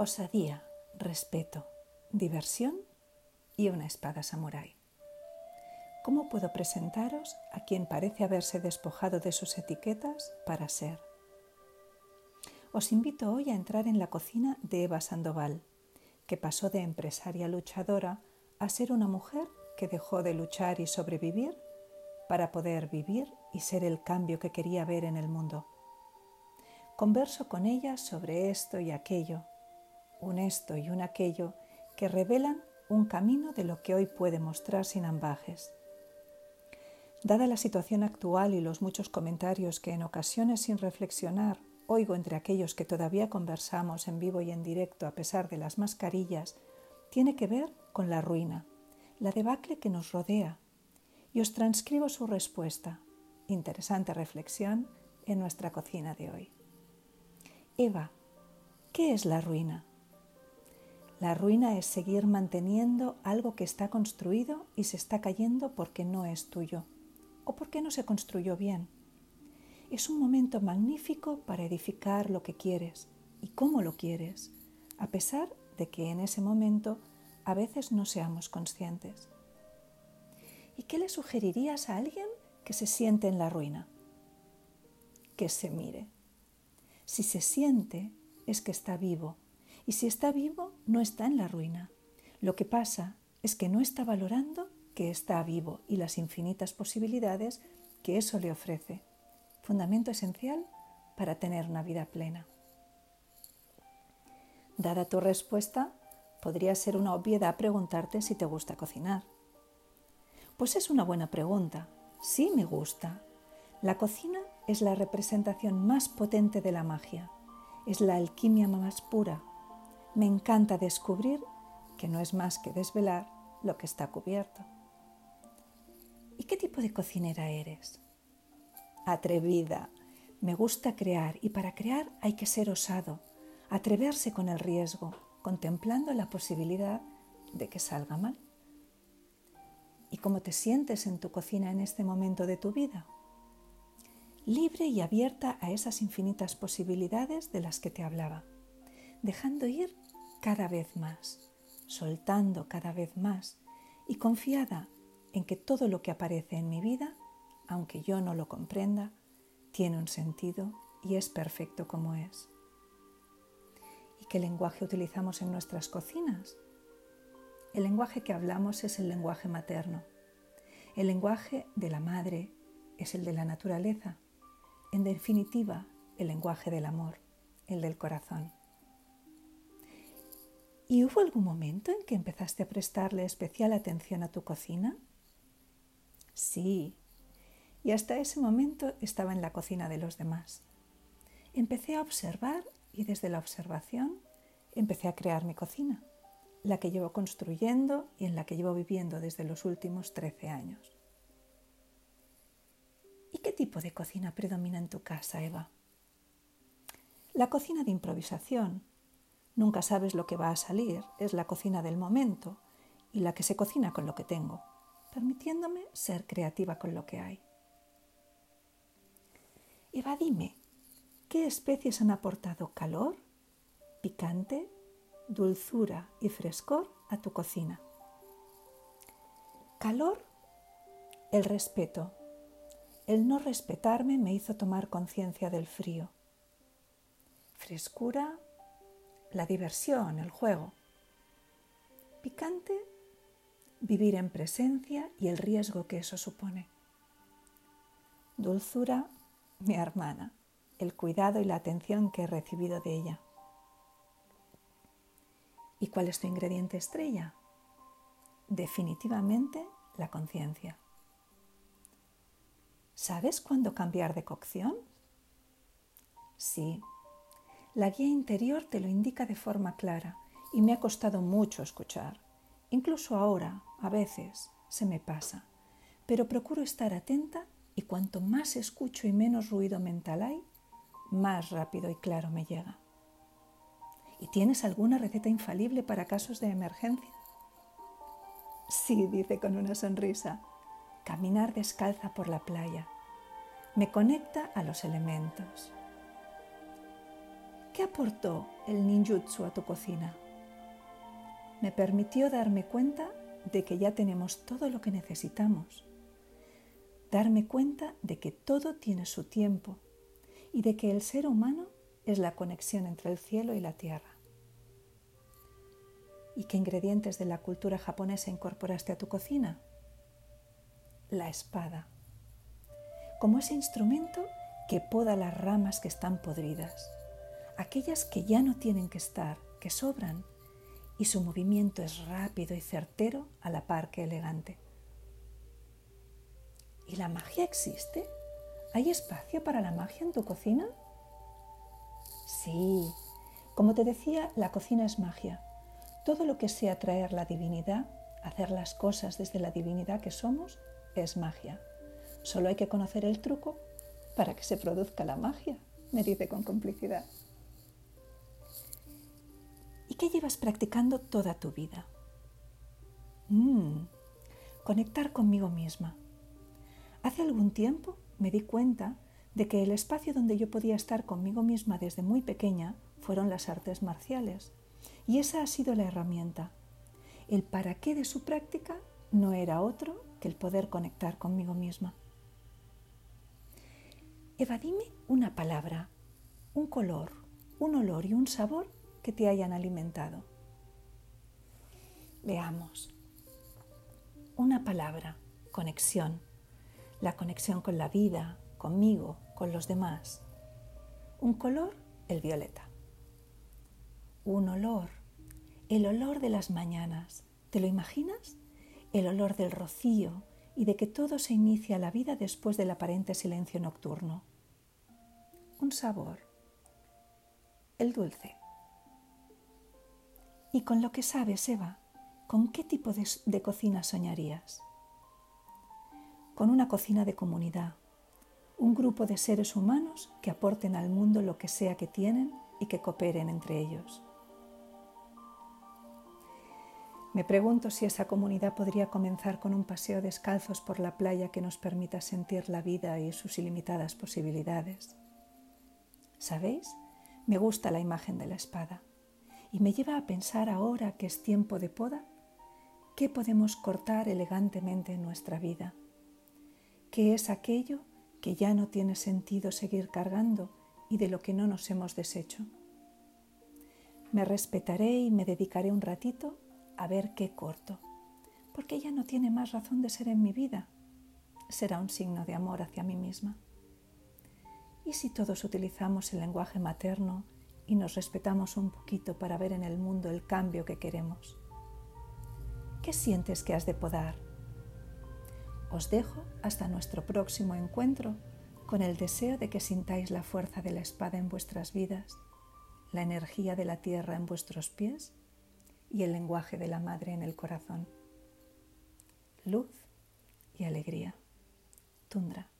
Osadía, respeto, diversión y una espada samurái. ¿Cómo puedo presentaros a quien parece haberse despojado de sus etiquetas para ser? Os invito hoy a entrar en la cocina de Eva Sandoval, que pasó de empresaria luchadora a ser una mujer que dejó de luchar y sobrevivir para poder vivir y ser el cambio que quería ver en el mundo. Converso con ella sobre esto y aquello, un esto y un aquello que revelan un camino de lo que hoy puede mostrar sin ambajes. Dada la situación actual y los muchos comentarios que en ocasiones sin reflexionar oigo entre aquellos que todavía conversamos en vivo y en directo a pesar de las mascarillas, tiene que ver con la ruina, la debacle que nos rodea. Y os transcribo su respuesta. Interesante reflexión en nuestra cocina de hoy. Eva, ¿qué es la ruina? La ruina es seguir manteniendo algo que está construido y se está cayendo porque no es tuyo o porque no se construyó bien. Es un momento magnífico para edificar lo que quieres y cómo lo quieres, a pesar de que en ese momento a veces no seamos conscientes. ¿Y qué le sugerirías a alguien que se siente en la ruina? Que se mire. Si se siente, es que está vivo. Y si está vivo, no está en la ruina. Lo que pasa es que no está valorando que está vivo y las infinitas posibilidades que eso le ofrece. Fundamento esencial para tener una vida plena. Dada tu respuesta, podría ser una obviedad preguntarte si te gusta cocinar. Pues es una buena pregunta. Sí, me gusta. La cocina es la representación más potente de la magia. Es la alquimia más pura. Me encanta descubrir que no es más que desvelar lo que está cubierto. ¿Y qué tipo de cocinera eres? Atrevida. Me gusta crear y para crear hay que ser osado, atreverse con el riesgo, contemplando la posibilidad de que salga mal. ¿Y cómo te sientes en tu cocina en este momento de tu vida? Libre y abierta a esas infinitas posibilidades de las que te hablaba, dejando ir cada vez más, soltando cada vez más y confiada en que todo lo que aparece en mi vida, aunque yo no lo comprenda, tiene un sentido y es perfecto como es. ¿Y qué lenguaje utilizamos en nuestras cocinas? El lenguaje que hablamos es el lenguaje materno. El lenguaje de la madre es el de la naturaleza. En definitiva, el lenguaje del amor, el del corazón. ¿Y hubo algún momento en que empezaste a prestarle especial atención a tu cocina? Sí, y hasta ese momento estaba en la cocina de los demás. Empecé a observar y desde la observación empecé a crear mi cocina, la que llevo construyendo y en la que llevo viviendo desde los últimos 13 años. ¿Y qué tipo de cocina predomina en tu casa, Eva? La cocina de improvisación. Nunca sabes lo que va a salir, es la cocina del momento y la que se cocina con lo que tengo, permitiéndome ser creativa con lo que hay. Eva, dime, ¿qué especies han aportado calor, picante, dulzura y frescor a tu cocina? Calor, el respeto. El no respetarme me hizo tomar conciencia del frío. Frescura, la diversión, el juego. Picante, vivir en presencia y el riesgo que eso supone. Dulzura, mi hermana, el cuidado y la atención que he recibido de ella. ¿Y cuál es tu ingrediente estrella? Definitivamente la conciencia. ¿Sabes cuándo cambiar de cocción? Sí, la guía interior te lo indica de forma clara y me ha costado mucho escuchar. Incluso ahora, a veces, se me pasa, pero procuro estar atenta y cuanto más escucho y menos ruido mental hay, más rápido y claro me llega. ¿Y tienes alguna receta infalible para casos de emergencia? Sí, dice con una sonrisa. Caminar descalza por la playa. Me conecta a los elementos. ¿Qué aportó el ninjutsu a tu cocina? Me permitió darme cuenta de que ya tenemos todo lo que necesitamos. Darme cuenta de que todo tiene su tiempo y de que el ser humano es la conexión entre el cielo y la tierra. ¿Y qué ingredientes de la cultura japonesa incorporaste a tu cocina? La espada, como ese instrumento que poda las ramas que están podridas, aquellas que ya no tienen que estar, que sobran, y su movimiento es rápido y certero a la par que elegante. ¿Y la magia existe? ¿Hay espacio para la magia en tu cocina? Sí, como te decía, la cocina es magia. Todo lo que sea traer la divinidad, hacer las cosas desde la divinidad que somos, es magia. Solo hay que conocer el truco para que se produzca la magia, me dice con complicidad. ¿Y qué llevas practicando toda tu vida? Conectar conmigo misma. Hace algún tiempo me di cuenta de que el espacio donde yo podía estar conmigo misma desde muy pequeña fueron las artes marciales. Y esa ha sido la herramienta. El para qué de su práctica no era otro que el poder conectar conmigo misma. Eva, dime una palabra, un color, un olor y un sabor que te hayan alimentado. Veamos. Una palabra, conexión. La conexión con la vida, conmigo, con los demás. Un color, el violeta. Un olor, el olor de las mañanas. ¿Te lo imaginas? El olor del rocío y de que todo se inicia la vida después del aparente silencio nocturno. Un sabor, el dulce. Y con lo que sabes, Eva, ¿con qué tipo de cocina soñarías? Con una cocina de comunidad, un grupo de seres humanos que aporten al mundo lo que sea que tienen y que cooperen entre ellos. Me pregunto si esa comunidad podría comenzar con un paseo descalzos por la playa que nos permita sentir la vida y sus ilimitadas posibilidades. ¿Sabéis? Me gusta la imagen de la espada y me lleva a pensar ahora que es tiempo de poda, ¿qué podemos cortar elegantemente en nuestra vida? ¿Qué es aquello que ya no tiene sentido seguir cargando y de lo que no nos hemos deshecho? Me respetaré y me dedicaré un ratito a ver qué corto, porque ya no tiene más razón de ser en mi vida. Será un signo de amor hacia mí misma. ¿Y si todos utilizamos el lenguaje materno y nos respetamos un poquito para ver en el mundo el cambio que queremos? ¿Qué sientes que has de podar? Os dejo hasta nuestro próximo encuentro con el deseo de que sintáis la fuerza de la espada en vuestras vidas, la energía de la tierra en vuestros pies y el lenguaje de la madre en el corazón. Luz y alegría. Tundra.